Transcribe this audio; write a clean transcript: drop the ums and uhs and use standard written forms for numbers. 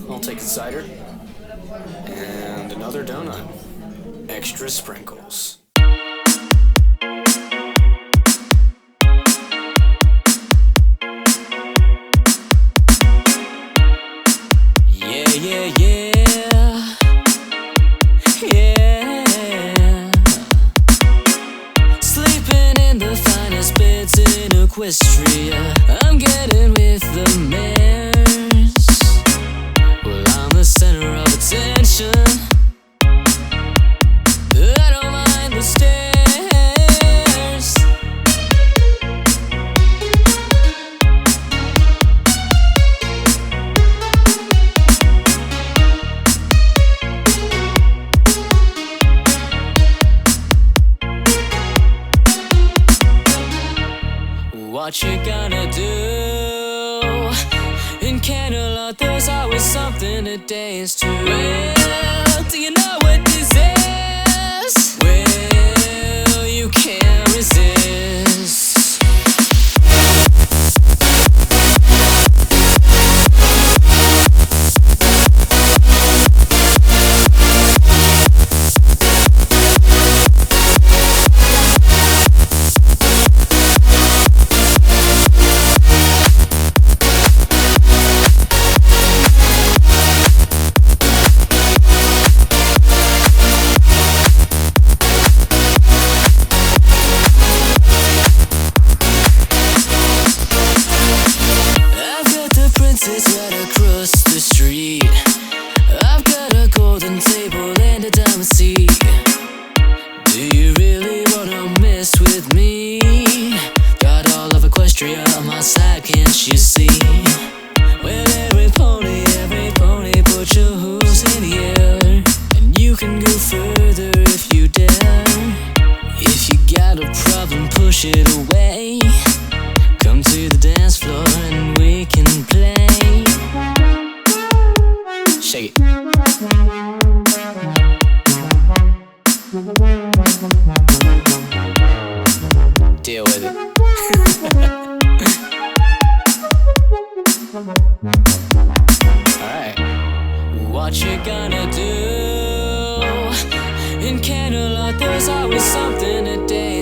I'll take a cider. And another donut. Extra sprinkles. Yeah, yeah, yeah. Yeah. Sleeping in the finest beds in Equestria. I'm getting with the mares. Well, I'm the center of attention. I don't mind the stairs. What you gonna do? In Camelot there's always something to dance to. Well, do you know what this is? Well, you can't resist. It's right across the street. I've got a golden table and a diamond seat. Do you really wanna mess with me? Got all of Equestria on my side, can't you see? Well, every pony, put your hooves in the air. And you can go further if you dare. If you got a problem, push it away. Come to the dance floor and we can play. Shake it. Deal with it. Alright. What you gonna do? In Camelot there's always something to do.